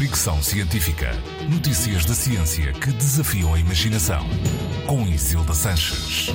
Fricção Científica. Notícias da ciência que desafiam a imaginação. Com Isilda Sanches.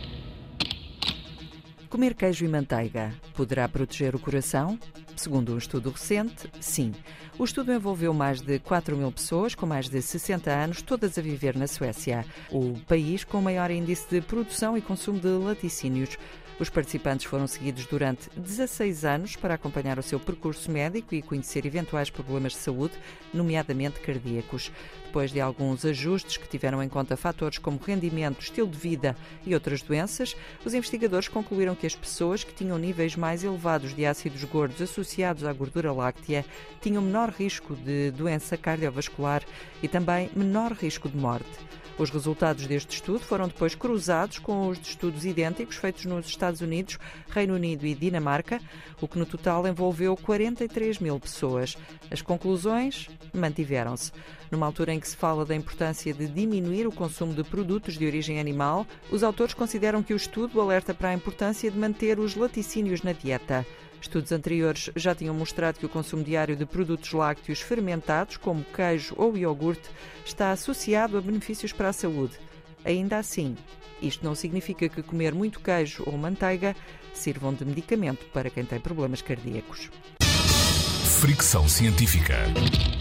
Comer queijo e manteiga poderá proteger o coração? Segundo um estudo recente, sim. O estudo envolveu mais de 4.000 pessoas com mais de 60 anos, todas a viver na Suécia, o país com o maior índice de produção e consumo de laticínios. Os participantes foram seguidos durante 16 anos para acompanhar o seu percurso médico e conhecer eventuais problemas de saúde, nomeadamente cardíacos. Depois de alguns ajustes que tiveram em conta fatores como rendimento, estilo de vida e outras doenças, os investigadores concluíram que as pessoas que tinham níveis mais elevados de ácidos gordos associados à gordura láctea tinham menor risco de doença cardiovascular e também menor risco de morte. Os resultados deste estudo foram depois cruzados com os de estudos idênticos feitos nos Estados Unidos, Reino Unido e Dinamarca, o que no total envolveu 43.000 pessoas. As conclusões mantiveram-se. Numa altura em que se fala da importância de diminuir o consumo de produtos de origem animal, os autores consideram que o estudo alerta para a importância de manter os laticínios na dieta. Estudos anteriores já tinham mostrado que o consumo diário de produtos lácteos fermentados, como queijo ou iogurte, está associado a benefícios para a saúde. Ainda assim, isto não significa que comer muito queijo ou manteiga sirvam de medicamento para quem tem problemas cardíacos. Fricção Científica.